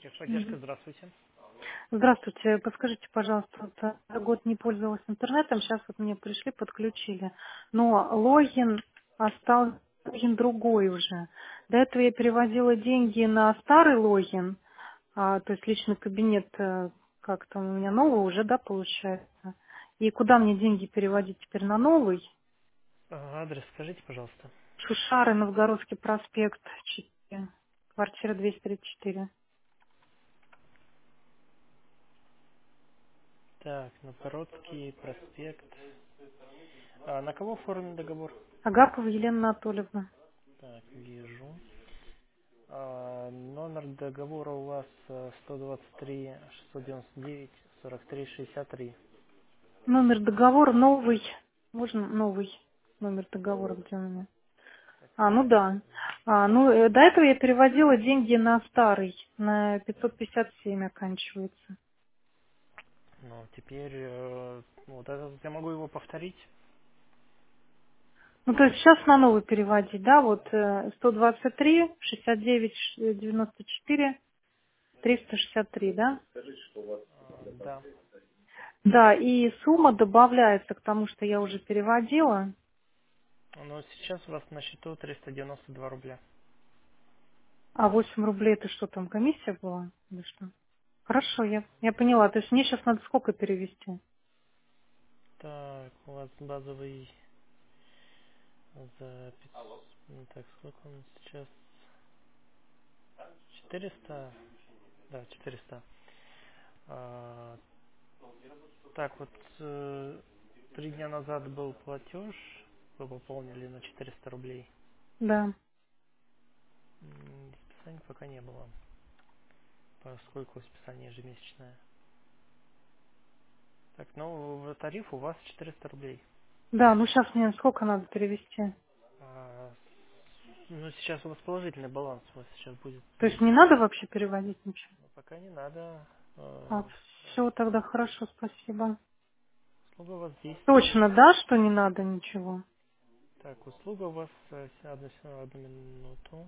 Техподдержка, Мгм. здравствуйте. Здравствуйте. Подскажите, пожалуйста, вот, год не пользовалась интернетом, сейчас вот мне пришли, подключили, но логин другой уже. До этого я переводила деньги на старый логин, то есть личный кабинет как-то у меня новый уже, да, получается. И куда мне деньги переводить теперь на новый? Адрес скажите, пожалуйста. Шушары, Новгородский проспект, 4, квартира 234. Так, Новгородский проспект. На кого оформлен договор? Агапова Елена Анатольевна. Так, вижу. Номер договора у вас 123 699 43 63. Номер договора новый. Можно новый номер договора, где у меня? Так, Ну да. До этого я переводила деньги на старый, на 557 оканчивается. ну, теперь вот это я могу его повторить. Ну, то есть сейчас на новый переводить, да, вот 123, 69, 94, 363, да? Да. Да, и сумма добавляется к тому, что я уже переводила. Но сейчас у вас на счету 392 рубля. А 8 рублей это что там, комиссия была? Или что? Хорошо, я поняла. То есть мне сейчас надо сколько перевести? Так, у вас базовый за так, сколько он сейчас? 400. Да, 400. А, так вот, 3 дня назад был платеж, вы пополнили на 400 рублей. Да. Списания пока не было, поскольку списание ежемесячное. Так, ну, тариф у вас 400 рублей. Да, ну сейчас мне сколько надо перевести? А, ну, сейчас у вас положительный баланс, у вас сейчас будет, То есть не надо вообще переводить ничего? пока не надо. Все, тогда хорошо, спасибо. Услуга у вас действует. Точно, да, что не надо ничего? Так, услуга у вас, одну минуту.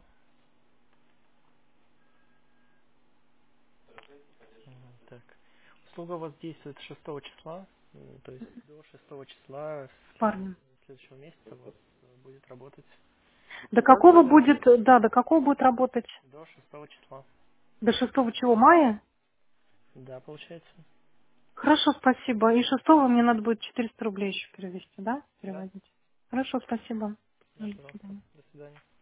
Так. Услуга у вас действует 6 числа, то есть до 6 числа С парнем. следующего месяца у вас будет работать. До какого будет, да, до какого будет работать? До 6 числа. До 6 чего, мая? Да, получается? Хорошо, спасибо. И 6 мне надо будет 400 рублей еще перевести, да? Да. Переводить. Хорошо, спасибо. Да, До пожалуйста. свидания. До свидания.